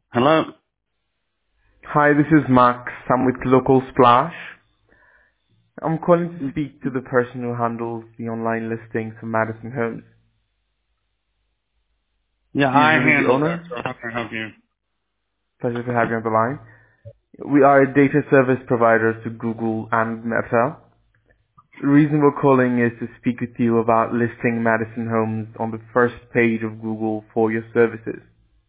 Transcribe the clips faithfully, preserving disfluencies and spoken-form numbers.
Hello? Hi, this is Max. I'm with Local Splash. I'm calling to speak to the person who handles the online listings for Madison Homes. Yeah, I Usually the handle that, owner. so how can I help you? Pleasure to have you on the line. We are a data service provider to Google and Meta. The reason we're calling is to speak with you about listing Madison Homes on the first page of Google for your services.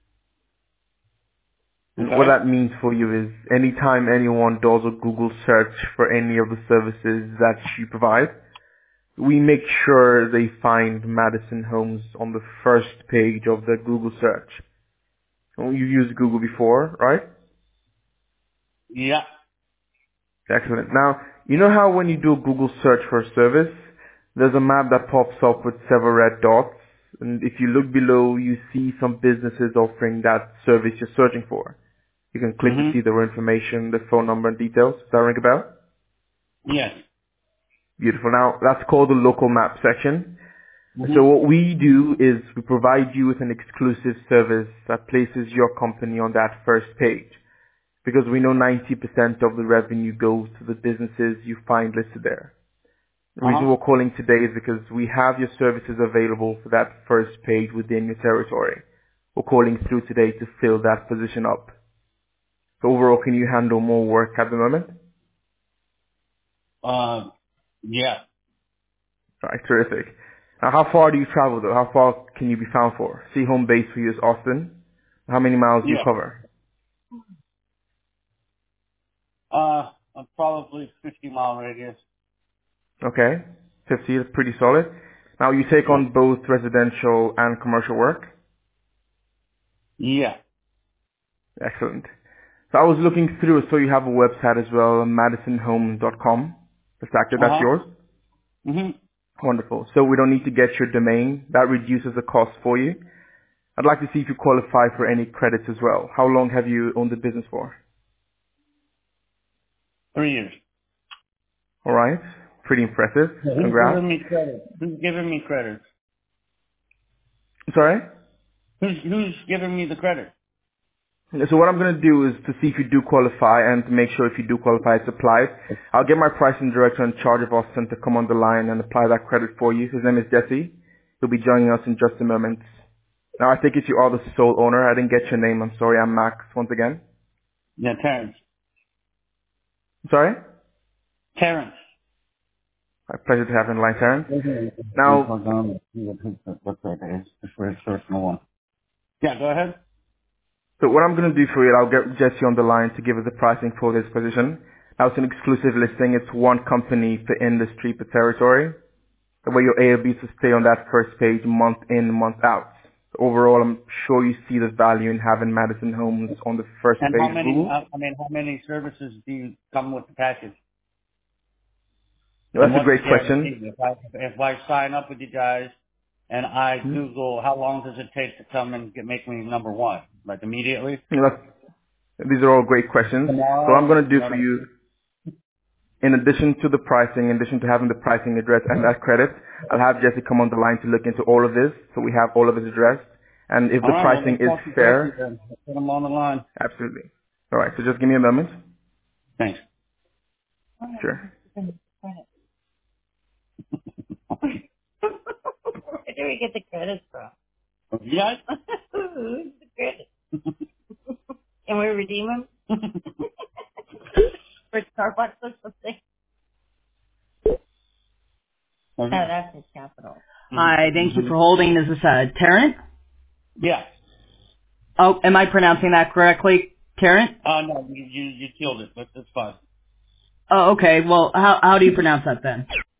And what Okay? that means for you is anytime anyone does a Google search for any of the services that you provide, we make sure they find Madison Homes on the first page of the Google search. So you used Google before, right? Yeah. Excellent. Now, you know how when you do a Google search for a service, there's a map that pops up with several red dots, and if you look below, you see some businesses offering that service you're searching for. You can click to Mm-hmm. see their information, the phone number and details. Does that ring a bell? Yes. Beautiful. Now, that's called the local map section. So Mm-hmm. what we do is we provide you with an exclusive service that places your company on that first page because we know ninety percent of the revenue goes to the businesses you find listed there. The reason Uh-huh. we're calling today is because we have your services available for that first page within your territory. We're calling through today to fill that position up. So overall, can you handle more work at the moment? Uh, yeah. Right, terrific. Now, how far do you travel though? How far can you be found for? See, home base for you is Austin. How many miles do you Yeah. cover? Uh, uh, probably fifty mile radius. Okay, fifty is pretty solid. Now you take Yeah. on both residential and commercial work. Yeah. Excellent. So I was looking through, so you have a website as well, madison home dot com. That's active, that's Uh-huh. yours? Mm-hmm. Wonderful. So we don't need to get your domain. That reduces the cost for you. I'd like to see if you qualify for any credits as well. How long have you owned the business for? Three years. Alright. Pretty impressive. Yeah, who's Congrats. giving me credit? Who's giving me credit? Sorry? Who's, who's giving me the credit? So what I'm going to do is to see if you do qualify and to make sure if you do qualify it's applied. I'll get my pricing director in charge of Austin to come on the line and apply that credit for you. His name is Jesse. He'll be joining us in just a moment. Now I take it you are the sole owner. I didn't get your name. I'm sorry. I'm Max once again. Yeah, Terrence. Sorry? Terrence. My pleasure to have you on the line, Terrence. Mhm. Now, Hold on. What's that is? It's for his personal one. Yeah, go ahead. so what I'm going to do for you, I'll get Jesse on the line to give us the pricing for this position. Now it's an exclusive listing. It's one company per industry per territory. The way you're able to stay on that first page month in, month out. So overall, I'm sure you see the value in having Madison Homes on the first And how page of many, Google. uh, I mean, how many services do you come with the package? Now, And that's a what's the great question. guarantee? If I, if I sign up with you guys and I Hmm? Google, how long does it take to come and get, make me number one? Like immediately? You know, that's- these are all great questions. So what I'm Tomorrow? going to You do know for what I you, in addition to the pricing, in addition to having the pricing address and that credit, I'll have Jesse come on the line to look into all of this so we have all of it addressed. And if All the right, well, pricing let's is talk to Jesse fair, then. Let's put him on the line. absolutely. All right, so just give me a moment. Thanks. Sure. Where do we get the credit from? You guys? Who's the credit? Can we redeem them? For Starbucks or something? Oh, that's his capital. Hi, thank you Mm-hmm. for holding. Is this uh, Tarrant? Yeah. Oh, am I pronouncing that correctly, Tarrant? Uh, no, you, you, you killed it, but that's fine. Oh, okay. Well, how how do you pronounce that then?